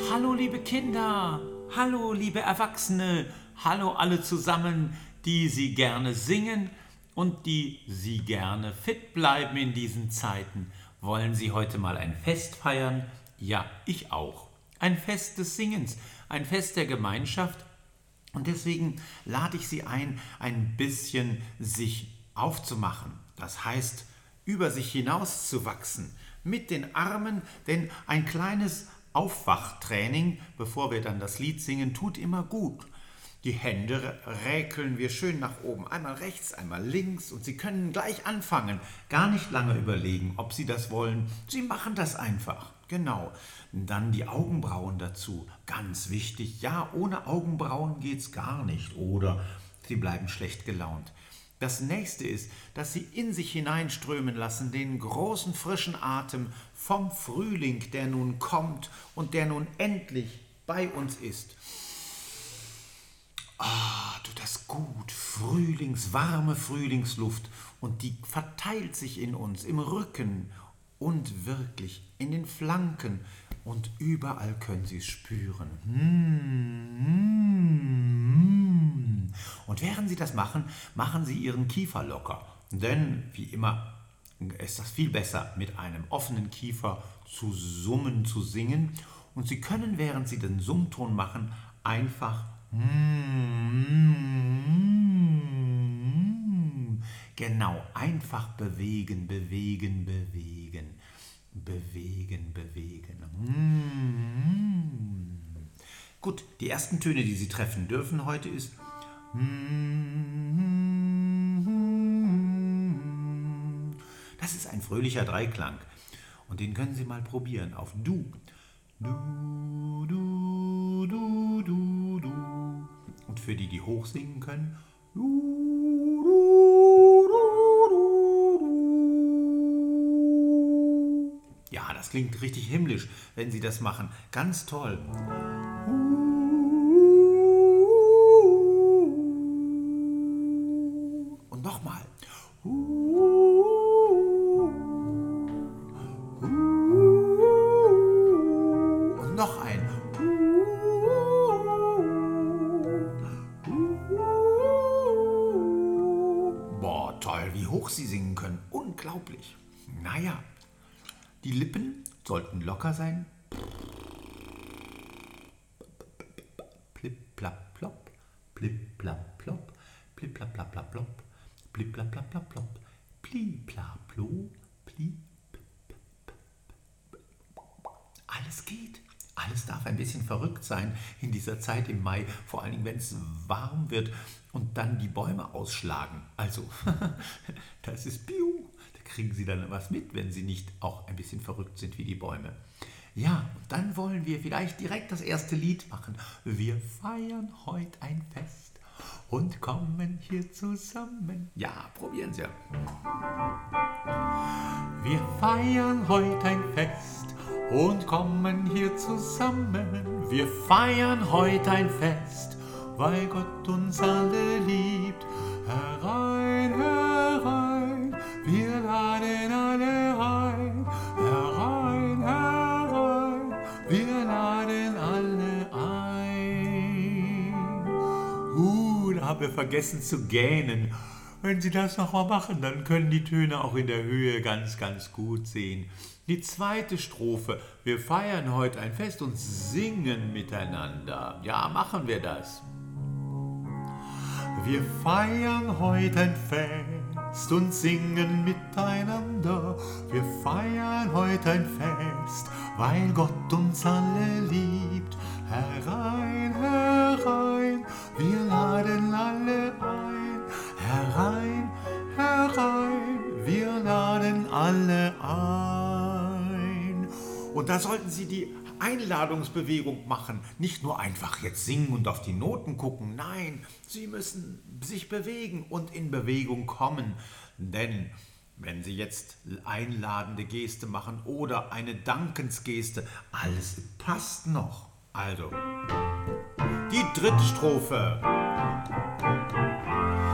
Hallo liebe Kinder, hallo liebe Erwachsene, hallo alle zusammen, die Sie gerne singen und die Sie gerne fit bleiben in diesen Zeiten. Wollen Sie heute mal ein Fest feiern? Ja, ich auch. Ein Fest des Singens, ein Fest der Gemeinschaft. Und deswegen lade ich Sie ein bisschen sich aufzumachen. Das heißt, über sich hinauszuwachsen mit den Armen, denn ein kleines Aufwachtraining, bevor wir dann das Lied singen, tut immer gut. Die Hände räkeln wir schön nach oben, einmal rechts, einmal links, und Sie können gleich anfangen, gar nicht lange überlegen, ob Sie das wollen. Sie machen das einfach, genau. Dann die Augenbrauen dazu, ganz wichtig. Ja, ohne Augenbrauen geht's gar nicht, oder Sie bleiben schlecht gelaunt. Das nächste ist, dass Sie in sich hineinströmen lassen, den großen frischen Atem vom Frühling, der nun kommt und der nun endlich bei uns ist. Tut das gut, warme Frühlingsluft, und die verteilt sich in uns, im Rücken und wirklich in den Flanken, und überall können Sie es spüren. Und während Sie das machen, machen Sie Ihren Kiefer locker, denn wie immer ist das viel besser, mit einem offenen Kiefer zu summen, zu singen, und Sie können, während Sie den Summton machen, einfach genau, einfach bewegen, bewegen, bewegen, bewegen, bewegen. Gut, die ersten Töne, die Sie treffen dürfen heute, ist das ist ein fröhlicher Dreiklang, und den können Sie mal probieren auf Du. Du, du, du, du, du. Und für die, die hoch singen können, du, du, du, du, du. Ja, das klingt richtig himmlisch, wenn Sie das machen. Ganz toll. Und nochmal. Und noch ein. Boah, toll, wie hoch Sie singen können. Unglaublich. Naja, die Lippen sollten locker sein. Plip, plap, plop, plip, plap, plop, plip, plap, plap, plap, plop, plip, plap, plap, plap, plop, pli, pla, plo, pli. Alles geht. Alles darf ein bisschen verrückt sein in dieser Zeit im Mai, vor allen Dingen, wenn es warm wird und dann die Bäume ausschlagen. Also, das ist Piu. Da kriegen Sie dann was mit, wenn Sie nicht auch ein bisschen verrückt sind wie die Bäume. Ja, und dann wollen wir vielleicht direkt das erste Lied machen. Wir feiern heute ein Fest und kommen hier zusammen. Ja, probieren Sie. Wir feiern heute ein Fest und kommen hier zusammen. Wir feiern heute ein Fest, weil Gott uns alle liebt. Herein, herein, wir laden alle ein. Herein, herein, wir laden alle ein. Da haben wir vergessen zu gähnen. Wenn Sie das nochmal machen, dann können die Töne auch in der Höhe ganz, ganz gut sehen. Die zweite Strophe. Wir feiern heute ein Fest und singen miteinander. Ja, machen wir das. Wir feiern heute ein Fest und singen miteinander. Wir feiern heute ein Fest, weil Gott uns alle liebt. Herein, herein, wir laden alle ein. Herein, herein, wir laden alle ein. Und da sollten Sie die Einladungsbewegung machen. Nicht nur einfach jetzt singen und auf die Noten gucken. Nein, Sie müssen sich bewegen und in Bewegung kommen. Denn wenn Sie jetzt einladende Geste machen oder eine Dankensgeste, alles passt noch. Also, die dritte Strophe.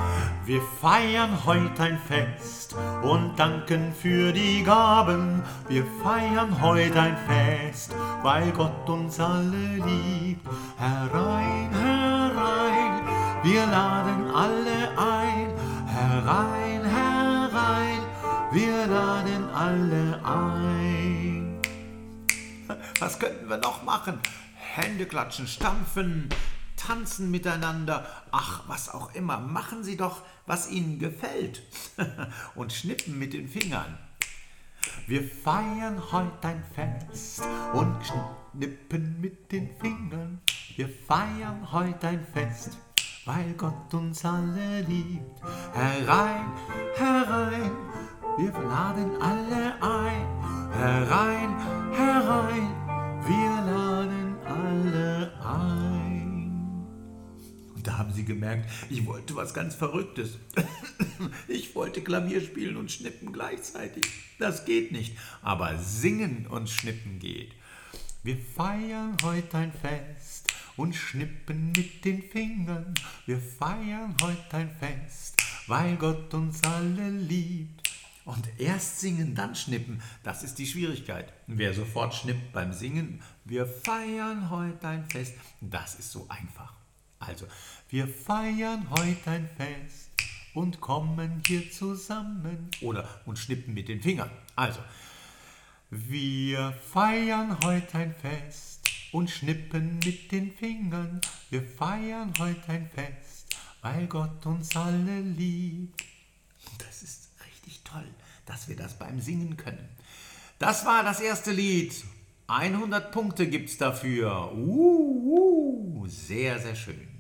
Wir feiern heute ein Fest und danken für die Gaben. Wir feiern heute ein Fest, weil Gott uns alle liebt. Herein, herein, wir laden alle ein. Herein, herein, wir laden alle ein. Was könnten wir noch machen? Hände klatschen, stampfen, tanzen miteinander. Ach, was auch immer. Machen Sie doch, was Ihnen gefällt. Und schnippen mit den Fingern. Wir feiern heute ein Fest und schnippen mit den Fingern. Wir feiern heute ein Fest, weil Gott uns alle liebt. Herein, herein, wir laden alle ein. Herein, herein, wir laden alle ein. Und da haben Sie gemerkt, ich wollte was ganz Verrücktes. Ich wollte Klavier spielen und schnippen gleichzeitig. Das geht nicht, aber singen und schnippen geht. Wir feiern heute ein Fest und schnippen mit den Fingern. Wir feiern heute ein Fest, weil Gott uns alle liebt. Und erst singen, dann schnippen, das ist die Schwierigkeit. Wer sofort schnippt beim Singen, wir feiern heute ein Fest, das ist so einfach. Also, wir feiern heute ein Fest und kommen hier zusammen. Und schnippen mit den Fingern. Also, wir feiern heute ein Fest und schnippen mit den Fingern. Wir feiern heute ein Fest, weil Gott uns alle liebt. Das ist richtig toll, dass wir das beim Singen können. Das war das erste Lied. 100 Punkte gibt's dafür. Sehr, sehr schön.